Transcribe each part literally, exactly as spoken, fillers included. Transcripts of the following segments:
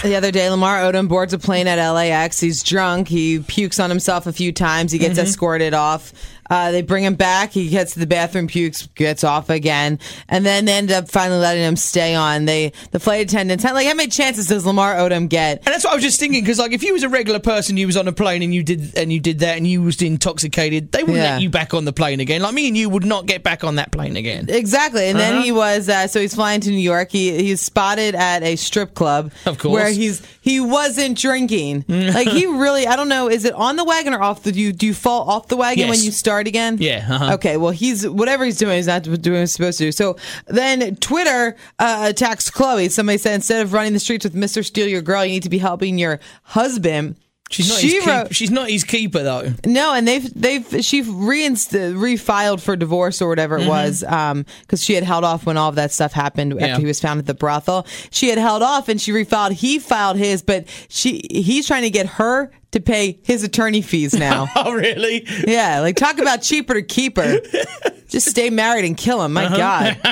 The other day, Lamar Odom boards a plane at L A X. He's drunk. He pukes on himself a few times. He gets mm-hmm. escorted off. Uh, they bring him back. He gets to the bathroom, pukes, gets off again, and then they end up finally letting him stay on. They, the flight attendants, like, how many chances does Lamar Odom get? And that's what I was just thinking, because like if you was a regular person, you was on a plane and you did and you did that and you was intoxicated, they wouldn't Yeah. let you back on the plane again. Like me and you would not get back on that plane again. Exactly. And Uh-huh. then he was, uh, so he's flying to New York. He he's spotted at a strip club. Of course. Where he's he wasn't drinking. Like he really, I don't know, is it on the wagon or off the, do you, do you fall off the wagon Yes. when you start again? Yeah. Uh-huh. Okay, well, he's whatever he's doing, he's not doing what he's supposed to do. So then Twitter uh, attacks Chloe. Somebody said, instead of running the streets with Mister Steal Your Girl, you need to be helping your husband. She's not, she his wrote, keep, she's not his keeper, though. No, and they've they've she reinst- refiled for divorce or whatever it Mm-hmm. was, um, because she had held off when all of that stuff happened after Yeah. he was found at the brothel. She had held off and she refiled. He filed his, but she he's trying to get her to pay his attorney fees now. Oh, really? Yeah, like talk about cheaper to keep her. Just stay married and kill him. My Uh-huh. God.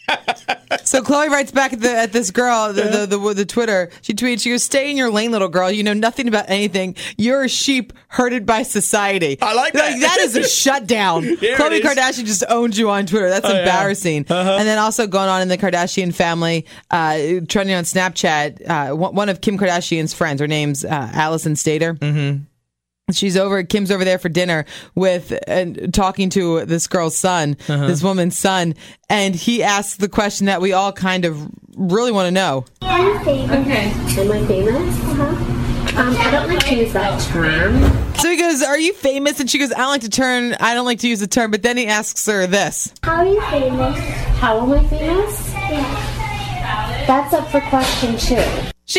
So Chloe writes back at, the, at this girl, the, the, the, the Twitter. She tweets, she goes, "Stay in your lane, little girl. You know nothing about anything. You're a sheep herded by society." I like that. Like, that is a shutdown. There Khloe it is. Kardashian just owned you on Twitter. That's Oh, yeah. embarrassing. Uh-huh. And then also going on in the Kardashian family, uh, trending on Snapchat, uh, one one of Kim Kardashian's friends, her name's uh, Allison Stater. Mm-hmm. She's over. Kim's over there for dinner with and talking to this girl's son, Uh-huh. this woman's son, and he asks the question that we all kind of really want to know. Are you famous? Okay. Am I famous? Uh-huh. Um, I don't like to use that term. So he goes, "Are you famous?" And she goes, "I don't like to turn. I don't like to use the term." But then he asks her this: How are you famous? How am I famous? Yeah. That's up for question two. She,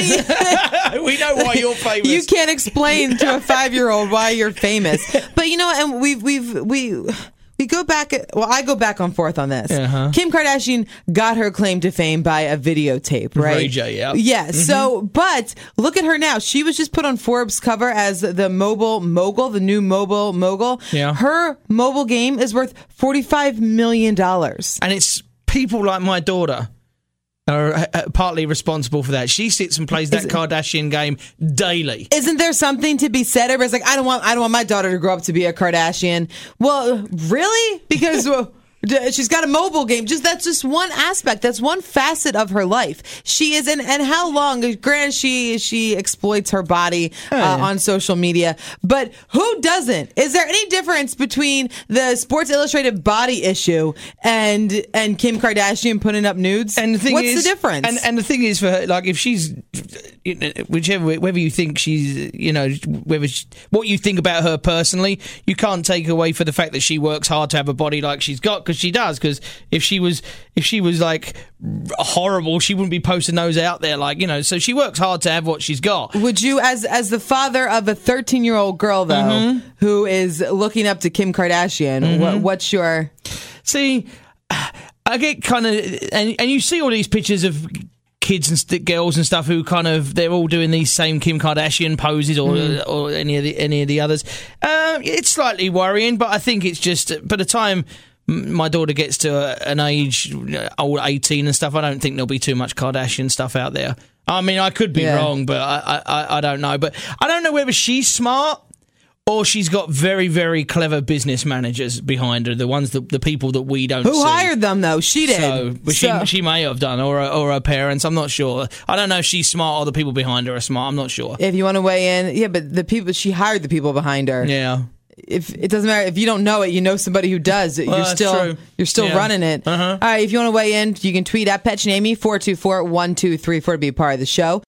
We know why you're famous. you can't explain to a five-year-old why you're famous. But you know, and we've we've we. We go back, well, I go back and forth on this. Uh-huh. Kim Kardashian got her claim to fame by a videotape, right? Ray J, yeah. Yeah, Mm-hmm. so, but look at her now. She was just put on Forbes' cover as the mobile mogul, the new mobile mogul. Yeah. Her mobile game is worth forty-five million dollars. And it's people like my daughter are uh, partly responsible for that. She sits and plays that Is it- Kardashian game daily. Isn't there something to be said? Everybody's like, I don't want, I don't want my daughter to grow up to be a Kardashian. Well, really? Because well, d- she's got a mobile game. Just that's just one aspect. That's one facet of her life. She is, and, and how long? Granted, she she exploits her body uh, yeah. on social media, but who doesn't? Is there any difference between the Sports Illustrated body issue and and Kim Kardashian putting up nudes? And the thing what's is, the difference? And, and the thing is, for her, like, if she's, you know, whichever, whether you think she's, you know, whether she, what you think about her personally, you can't take away for the fact that she works hard to have a body like she's got, because she does. Because if she was, if she was like horrible, she wouldn't be posting those out there, like, you know. So she works hard to have what she's got. Would you, as as the father of a thirteen-year-old girl, though, Mm-hmm. who is looking up to Kim Kardashian, Mm-hmm. what, what's your... See, I get kind of, and and you see all these pictures of kids and st- girls and stuff who kind of, they're all doing these same Kim Kardashian poses, or Mm. or any of the any of the others. Um, it's slightly worrying, but I think it's just by the time m- my daughter gets to a, an age, uh, old eighteen and stuff, I don't think there'll be too much Kardashian stuff out there. I mean, I could be Yeah. wrong, but I, I I don't know. But I don't know whether she's smart, or she's got very, very clever business managers behind her, the ones that the people that we don't Who see. hired them, though? She did. So, but So- she she may have done, or her- or her parents. I'm not sure. I don't know if she's smart or the people behind her are smart. I'm not sure. If you want to weigh in, yeah, but the people, she hired the people behind her. Yeah. If it doesn't matter, if you don't know it, you know somebody who does. You're that's still true. you're still Yeah. running it. Uh-huh. All right, if you want to weigh in, you can tweet at Petchnamy four two four one two three four to be a part of the show.